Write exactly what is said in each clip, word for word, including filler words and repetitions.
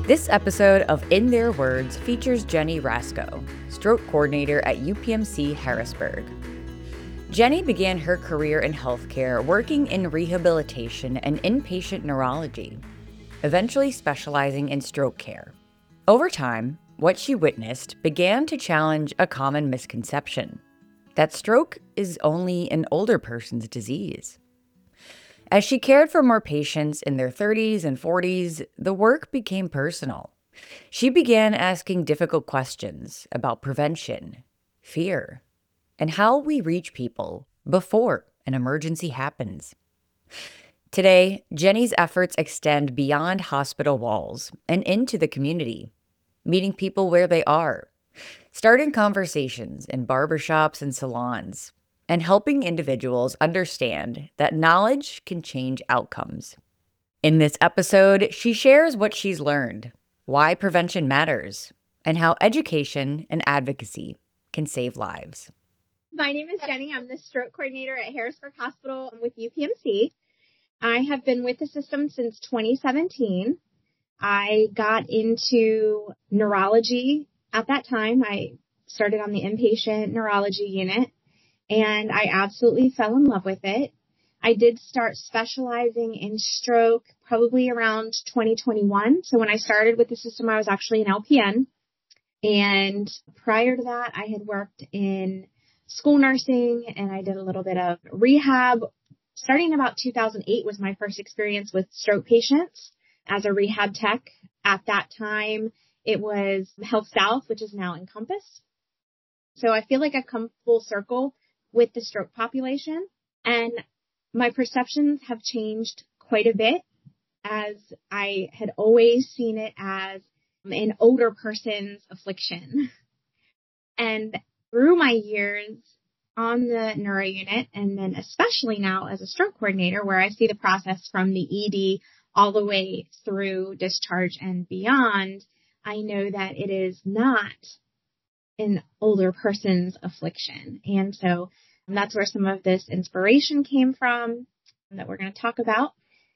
This episode of In Their Words features Jenny Rasco, stroke coordinator at U P M C Harrisburg. Jenny began her career in healthcare working in rehabilitation and inpatient neurology, eventually specializing in stroke care. Over time, what she witnessed began to challenge a common misconception, that stroke is only an older person's disease. As she cared for more patients in their thirties and forties, the work became personal. She began asking difficult questions about prevention, fear, and how we reach people before an emergency happens. Today, Jenny's efforts extend beyond hospital walls and into the community, meeting people where they are, starting conversations in barbershops and salons, and helping individuals understand that knowledge can change outcomes. In this episode, she shares what she's learned, why prevention matters, and how education and advocacy can save lives. My name is Jenny. I'm the stroke coordinator at Harrisburg Hospital with U P M C. I have been with the system since twenty seventeen. I got into neurology at that time. I started on the inpatient neurology unit, and I absolutely fell in love with it. I did start specializing in stroke probably around twenty twenty-one. So when I started with the system, I was actually an L P N. And prior to that, I had worked in school nursing, and I did a little bit of rehab. Starting about two thousand eight was my first experience with stroke patients as a rehab tech. At that time, it was Health South, which is now Encompass. So I feel like I've come full circle with the stroke population, and my perceptions have changed quite a bit, as I had always seen it as an older person's affliction. And through my years on the neuro unit, and then especially now as a stroke coordinator, where I see the process from the E D all the way through discharge and beyond, I know that it is not an older person's affliction. And so that's where some of this inspiration came from that we're going to talk about.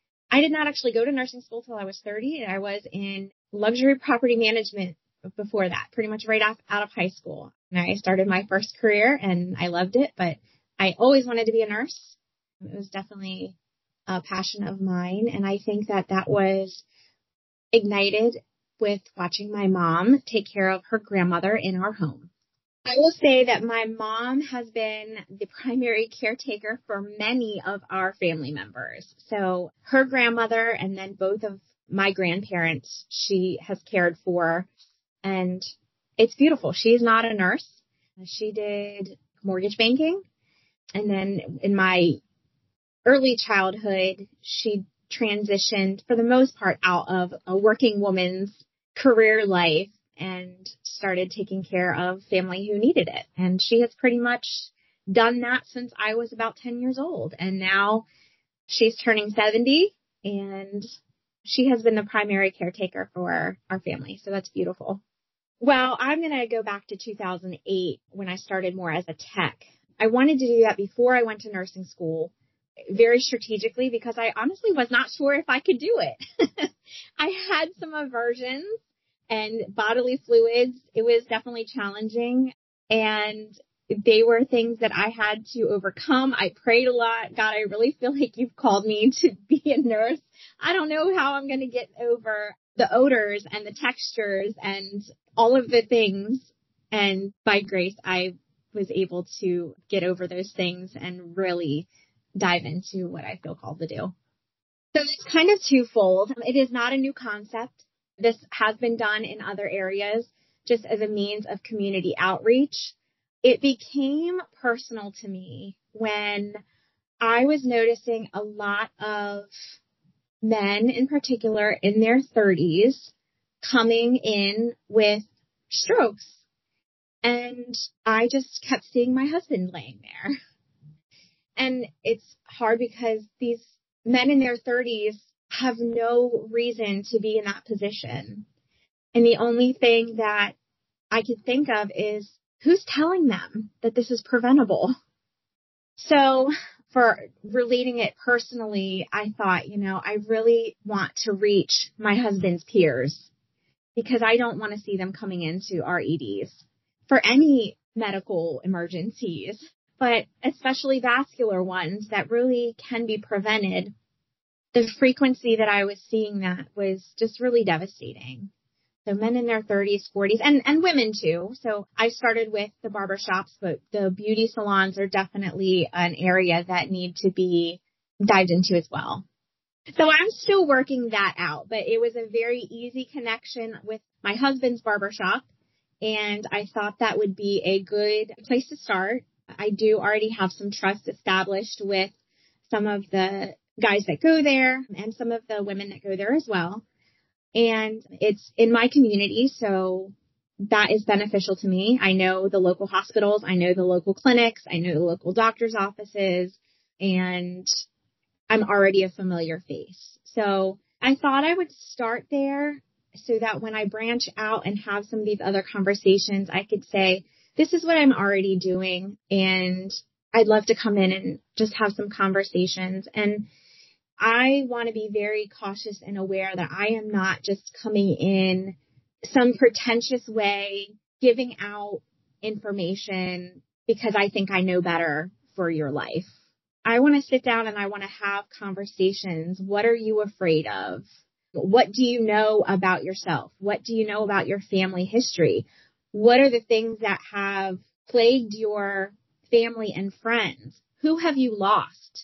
I did not actually go to nursing school till I was thirty. I was in luxury property management before that, pretty much right off out of high school. And I started my first career and I loved it, but I always wanted to be a nurse. It was definitely a passion of mine. And I think that that was ignited with watching my mom take care of her grandmother in our home. I will say that my mom has been the primary caretaker for many of our family members. So her grandmother and then both of my grandparents, she has cared for, and it's beautiful. She's not a nurse. She did mortgage banking. And then in my early childhood, she transitioned for the most part out of a working woman's career life and started taking care of family who needed it. And she has pretty much done that since I was about ten years old. And now she's turning seventy, and she has been the primary caretaker for our family. So that's beautiful. Well, I'm going to go back to two thousand eight when I started more as a tech. I wanted to do that before I went to nursing school, very strategically, because I honestly was not sure if I could do it. I had some aversions and bodily fluids. It was definitely challenging, and they were things that I had to overcome. I prayed a lot. God, I really feel like you've called me to be a nurse. I don't know how I'm going to get over the odors and the textures and all of the things. And by grace, I was able to get over those things and really dive into what I feel called to do. So it's kind of twofold. It is not a new concept. This has been done in other areas just as a means of community outreach. It became personal to me when I was noticing a lot of men in particular in their thirties coming in with strokes. And I just kept seeing my husband laying there. And it's hard because these men in their thirties have no reason to be in that position. And the only thing that I could think of is, who's telling them that this is preventable? So for relating it personally, I thought, you know, I really want to reach my husband's peers. because I don't want to see them coming into our E Ds for any medical emergencies, but especially vascular ones that really can be prevented. The frequency that I was seeing that was just really devastating. So men in their thirties, forties, and, and women too. So I started with the barbershops, but the beauty salons are definitely an area that need to be dived into as well. So I'm still working that out, but it was a very easy connection with my husband's barbershop, and I thought that would be a good place to start. I do already have some trust established with some of the guys that go there and some of the women that go there as well. And it's in my community, so that is beneficial to me. I know the local hospitals, I know the local clinics, I know the local doctor's offices, and I'm already a familiar face. So I thought I would start there so that when I branch out and have some of these other conversations, I could say, this is what I'm already doing, and I'd love to come in and just have some conversations. And I want to be very cautious and aware that I am not just coming in some pretentious way, giving out information because I think I know better for your life. I want to sit down and I want to have conversations. What are you afraid of? What do you know about yourself? What do you know about your family history? What are the things that have plagued your family and friends? Who have you lost?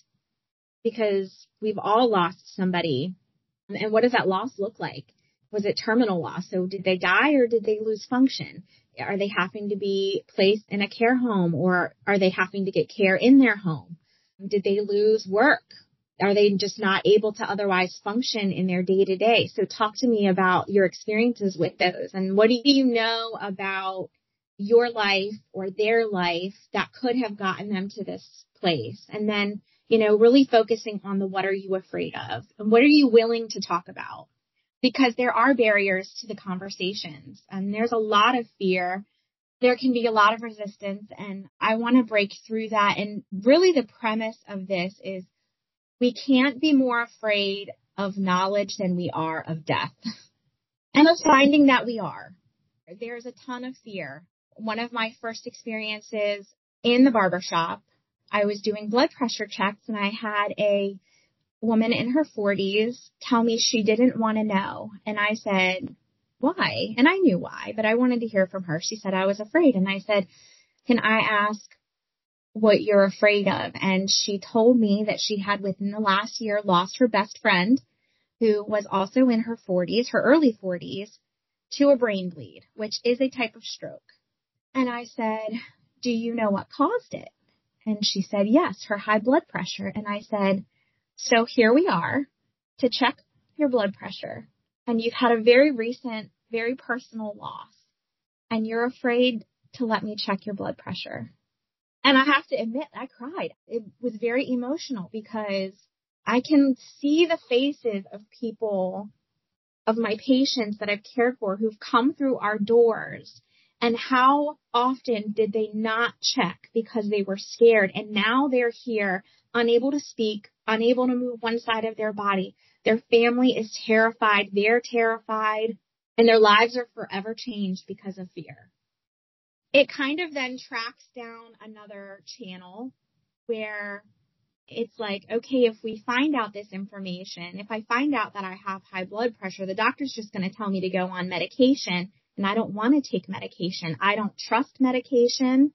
Because we've all lost somebody. And what does that loss look like? Was it terminal loss? So did they die or did they lose function? Are they having to be placed in a care home, or are they having to get care in their home? Did they lose work? Are they just not able to otherwise function in their day to day? So talk to me about your experiences with those. And what do you know about your life or their life that could have gotten them to this place? And then, you know, really focusing on the what are you afraid of and what are you willing to talk about? Because there are barriers to the conversations and there's a lot of fear. There can be a lot of resistance, and I want to break through that. And really the premise of this is we can't be more afraid of knowledge than we are of death and of finding that we are. There's a ton of fear. One of my first experiences in the barbershop, I was doing blood pressure checks and I had a woman in her forties tell me she didn't want to know. And I said, why? And I knew why, but I wanted to hear from her. She said, I was afraid. And I said, can I ask what you're afraid of? And she told me that she had within the last year lost her best friend, who was also in her forties, her early forties, to a brain bleed, which is a type of stroke. And I said, do you know what caused it? And she said, yes, her high blood pressure. And I said, so here we are to check your blood pressure. And you've had a very recent, very personal loss. And you're afraid to let me check your blood pressure. And I have to admit, I cried. It was very emotional because I can see the faces of people, of my patients that I've cared for who've come through our doors. And how often did they not check because they were scared? And now they're here, unable to speak, unable to move one side of their body. Their family is terrified. They're terrified. And their lives are forever changed because of fear. It kind of then tracks down another channel where it's like, okay, if we find out this information, if I find out that I have high blood pressure, the doctor's just going to tell me to go on medication. And I don't want to take medication. I don't trust medication.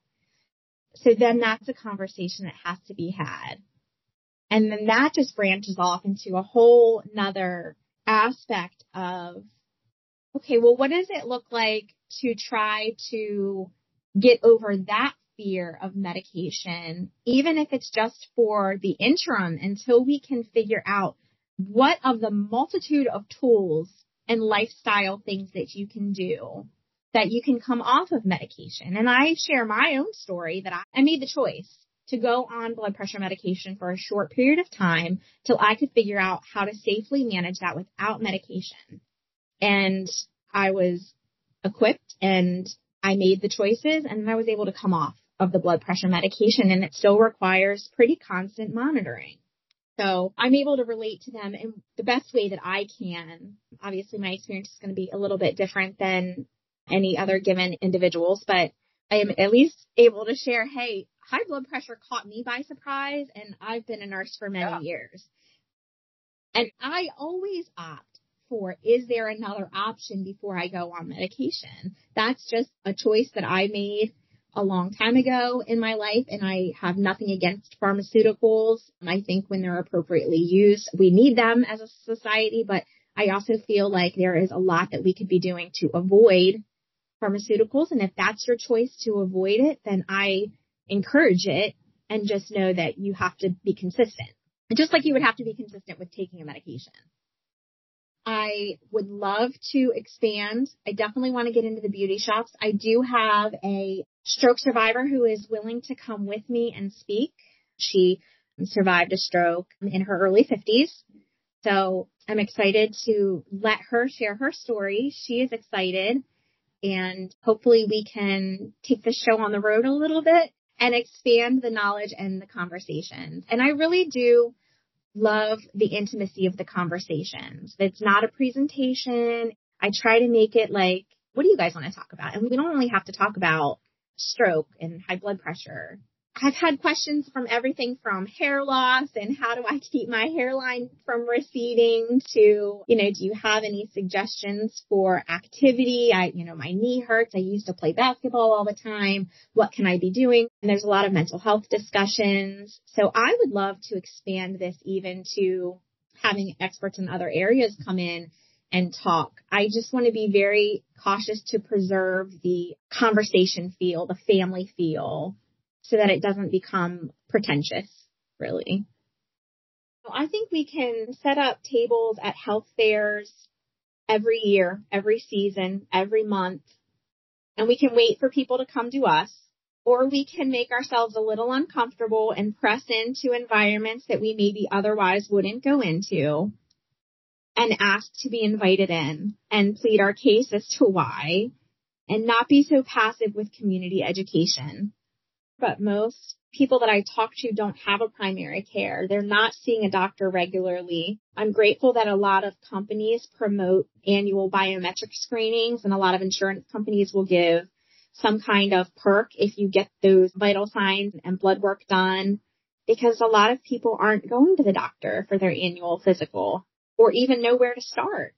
So then that's a conversation that has to be had. And then that just branches off into a whole nother aspect of, okay, well, what does it look like to try to get over that fear of medication, even if it's just for the interim, until we can figure out what of the multitude of tools and lifestyle things that you can do that you can come off of medication. And I share my own story that I, I made the choice to go on blood pressure medication for a short period of time till I could figure out how to safely manage that without medication. And I was equipped and I made the choices and I was able to come off of the blood pressure medication, and it still requires pretty constant monitoring. So I'm able to relate to them in the best way that I can. Obviously, my experience is going to be a little bit different than any other given individuals, but I am at least able to share, hey, high blood pressure caught me by surprise, and I've been a nurse for many yeah. years. And I always opt for, is there another option before I go on medication? That's just a choice that I made a long time ago in my life, and I have nothing against pharmaceuticals. I think when they're appropriately used, we need them as a society, but I also feel like there is a lot that we could be doing to avoid pharmaceuticals. And if that's your choice to avoid it, then I encourage it, and just know that you have to be consistent. Just like you would have to be consistent with taking a medication. I would love to expand. I definitely want to get into the beauty shops. I do have a stroke survivor who is willing to come with me and speak. She survived a stroke in her early fifties. So I'm excited to let her share her story. She is excited, and hopefully we can take the show on the road a little bit and expand the knowledge and the conversations. And I really do love the intimacy of the conversations. It's not a presentation. I try to make it like, what do you guys want to talk about? And we don't only have to talk about stroke and high blood pressure. I've had questions from everything from hair loss and how do I keep my hairline from receding to, you know, do you have any suggestions for activity? I, you know, my knee hurts. I used to play basketball all the time. What can I be doing? And there's a lot of mental health discussions. So I would love to expand this even to having experts in other areas come in and talk. I just want to be very cautious to preserve the conversation feel, the family feel, so that it doesn't become pretentious, really. I think we can set up tables at health fairs every year, every season, every month, and we can wait for people to come to us, or we can make ourselves a little uncomfortable and press into environments that we maybe otherwise wouldn't go into and ask to be invited in and plead our case as to why, and not be so passive with community education. But most people that I talk to don't have a primary care. They're not seeing a doctor regularly. I'm grateful that a lot of companies promote annual biometric screenings, and a lot of insurance companies will give some kind of perk if you get those vital signs and blood work done, because a lot of people aren't going to the doctor for their annual physical or even know where to start.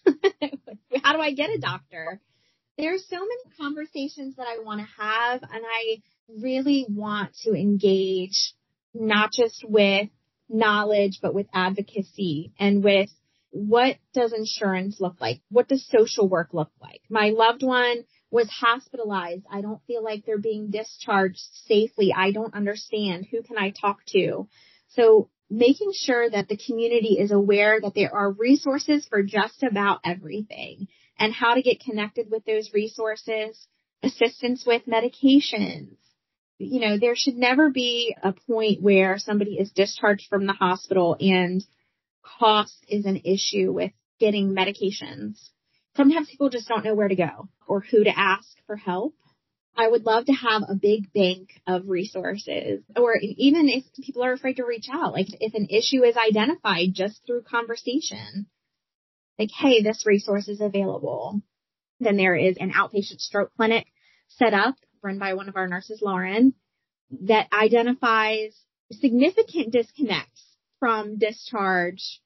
How do I get a doctor? There's so many conversations that I want to have, and I really want to engage not just with knowledge, but with advocacy and with what does insurance look like? What does social work look like? My loved one was hospitalized. I don't feel like they're being discharged safely. I don't understand. Who can I talk to? So making sure that the community is aware that there are resources for just about everything and how to get connected with those resources, assistance with medications. You know, there should never be a point where somebody is discharged from the hospital and cost is an issue with getting medications. Sometimes people just don't know where to go or who to ask for help. I would love to have a big bank of resources, or even if people are afraid to reach out, like if an issue is identified just through conversation, like, hey, this resource is available. Then there is an outpatient stroke clinic set up, run by one of our nurses, Lauren, that identifies significant disconnects from discharge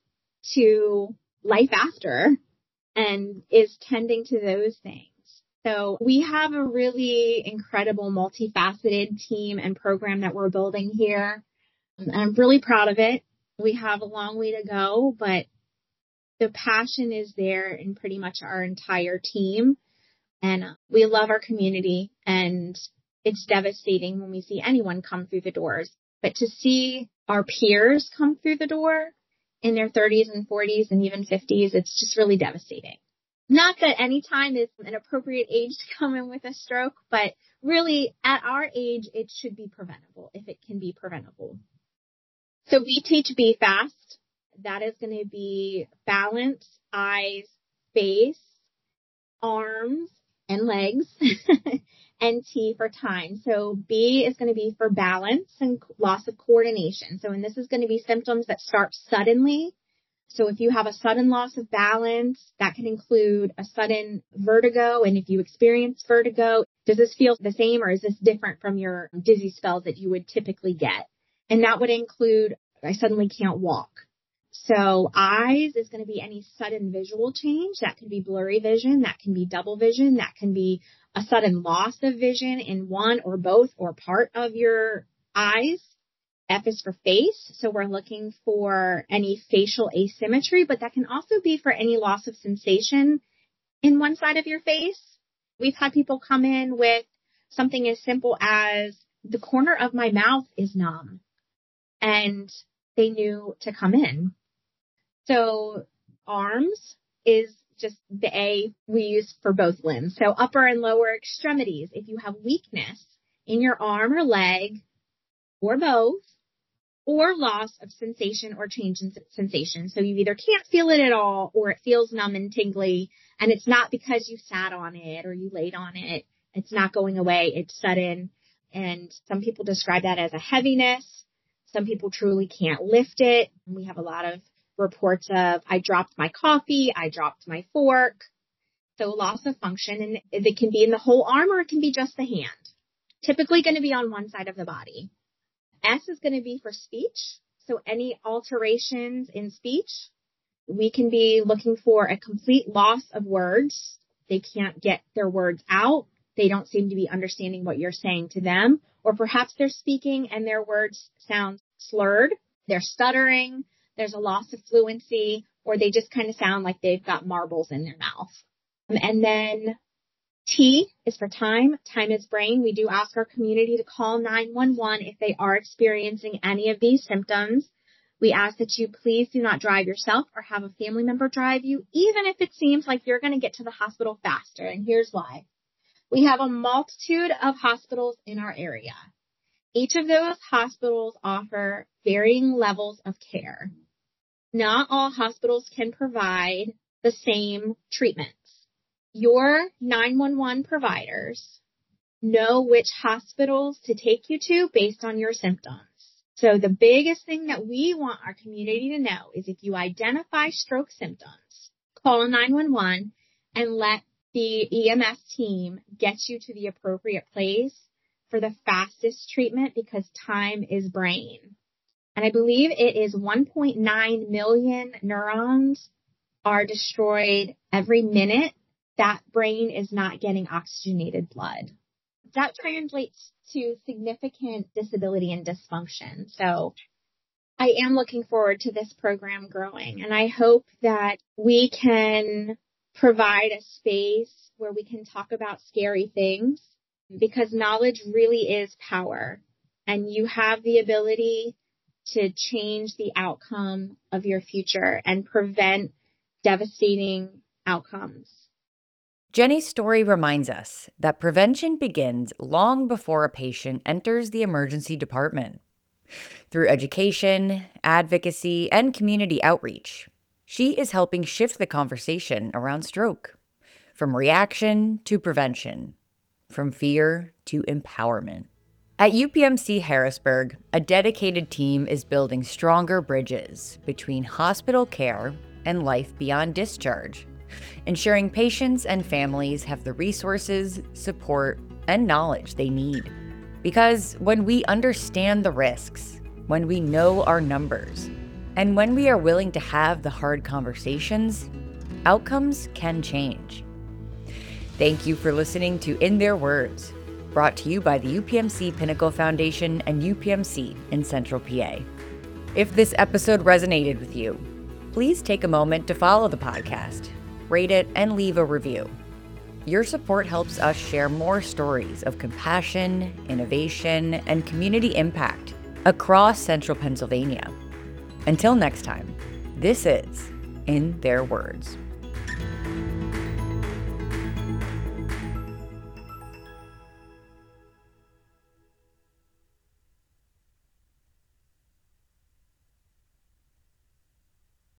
to life after and is tending to those things. So we have a really incredible multifaceted team and program that we're building here. I'm really proud of it. We have a long way to go, but the passion is there in pretty much our entire team. And we love our community, and it's devastating when we see anyone come through the doors. But to see our peers come through the door in their thirties and forties and even fifties, it's just really devastating. Not that any time is an appropriate age to come in with a stroke, but really at our age, it should be preventable if it can be preventable. So we teach Be Fast. That is going to be balance, eyes, face, arms, and legs. and T for time. So B is going to be for balance and loss of coordination. So, and this is going to be symptoms that start suddenly. So if you have a sudden loss of balance, that can include a sudden vertigo. And if you experience vertigo, does this feel the same or is this different from your dizzy spells that you would typically get? And that would include, I suddenly can't walk. So eyes is going to be any sudden visual change. That can be blurry vision. That can be double vision. That can be a sudden loss of vision in one or both or part of your eyes. F is for face. So we're looking for any facial asymmetry, but that can also be for any loss of sensation in one side of your face. We've had people come in with something as simple as the corner of my mouth is numb and they knew to come in. So arms is just the A we use for both limbs. So upper and lower extremities. If you have weakness in your arm or leg or both, or loss of sensation or change in sensation. So you either can't feel it at all or it feels numb and tingly, and it's not because you sat on it or you laid on it. It's not going away. It's sudden. And some people describe that as a heaviness. Some people truly can't lift it. We have a lot of reports of, I dropped my coffee, I dropped my fork. So loss of function, and it can be in the whole arm or it can be just the hand. Typically going to be on one side of the body. S is going to be for speech. So any alterations in speech, we can be looking for a complete loss of words. They can't get their words out. They don't seem to be understanding what you're saying to them. Or perhaps they're speaking and their words sound slurred. They're stuttering. There's a loss of fluency, or they just kind of sound like they've got marbles in their mouth. And then T is for time. Time is brain. We do ask our community to call nine one one if they are experiencing any of these symptoms. We ask that you please do not drive yourself or have a family member drive you, even if it seems like you're going to get to the hospital faster. And here's why. We have a multitude of hospitals in our area. Each of those hospitals offer varying levels of care. Not all hospitals can provide the same treatments. Your nine one one providers know which hospitals to take you to based on your symptoms. So the biggest thing that we want our community to know is if you identify stroke symptoms, call nine one one and let the E M S team get you to the appropriate place for the fastest treatment, because time is brain. And I believe it is one point nine million neurons are destroyed every minute that brain is not getting oxygenated blood. That translates to significant disability and dysfunction. So I am looking forward to this program growing, and I hope that we can provide a space where we can talk about scary things, because knowledge really is power, and you have the ability to change the outcome of your future and prevent devastating outcomes. Jenny's story reminds us that prevention begins long before a patient enters the emergency department. Through education, advocacy, and community outreach, she is helping shift the conversation around stroke, from reaction to prevention, from fear to empowerment. At U P M C Harrisburg, a dedicated team is building stronger bridges between hospital care and life beyond discharge, ensuring patients and families have the resources, support, and knowledge they need. Because when we understand the risks, when we know our numbers, and when we are willing to have the hard conversations, outcomes can change. Thank you for listening to In Their Words, brought to you by the U P M C Pinnacle Foundation and U P M C in Central P A. If this episode resonated with you, please take a moment to follow the podcast, rate it, and leave a review. Your support helps us share more stories of compassion, innovation, and community impact across Central Pennsylvania. Until next time, this is In Their Words.